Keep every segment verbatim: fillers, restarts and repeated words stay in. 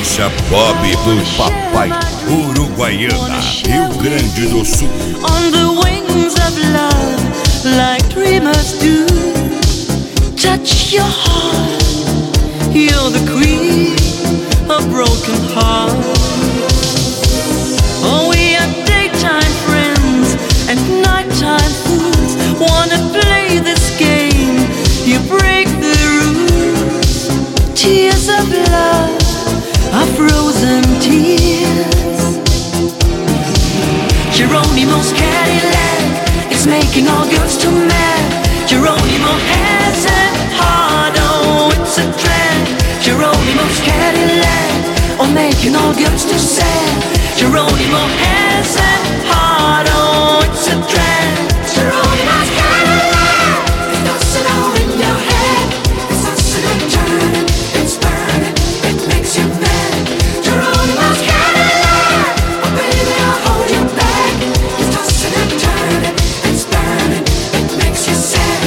Marcha Pop do Papai, Uruguaiana, Rio Grande do Sul. On the wings of love, like dreamers do, touch your heart. You're the queen of broken hearts. Oh, we are daytime friends and nighttime fools. Wanna play this game? You break the rules. Tears of love are frozen tears. Geronimo's Cadillac is making all girls too mad. Geronimo has a heart, oh, it's a drag. Geronimo's Cadillac, oh, making all girls too sad. Geronimo has a heart, oh, it's a drag. Geronimo's Cadillac, it doesn't all in your head. It's tossing and turning, it's burning, it makes you mad. Geronimo's Cadillac, oh baby, I'll hold you back. It's tossing and turning, it's burning, it makes you sad.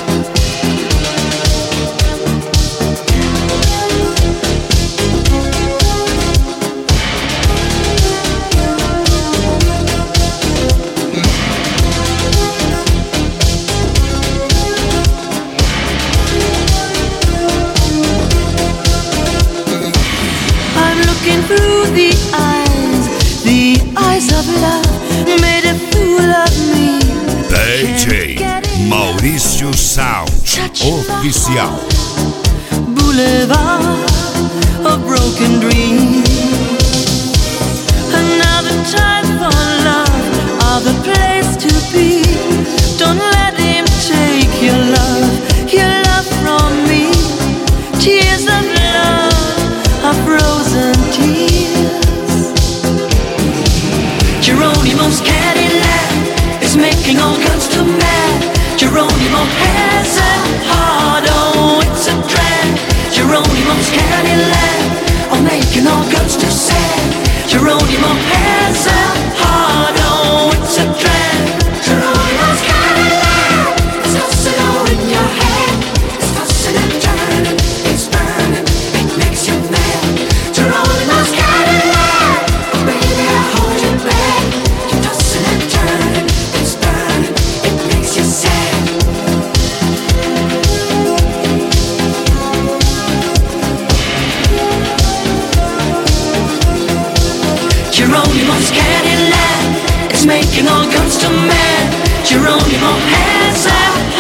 I'm looking through the eyes, the eyes of love, made a fool of me. D J Maurício Sound Oficial. Boulevard of broken dreams. Another time for love, other place to be. Don't let him take your love, your love from me. Tears of love are frozen tears. Geronimo's Cadillac is making all girls too mad. Geronimo has a heart, oh, it's a drag. Geronimo's Cadillac, oh, making all girls too sad. Geronimo has a heart, oh, it's a drag. Geronimo's Cadillac, it's tossing all in your head. It's tossing and turning, it's burning, it makes you mad. Geronimo's Cadillac, oh baby, I'll hold you back. You're tossing and turning, it's burning, it makes you sad. Geronimo's Cadillac is making all girls too mad. Geronimo has a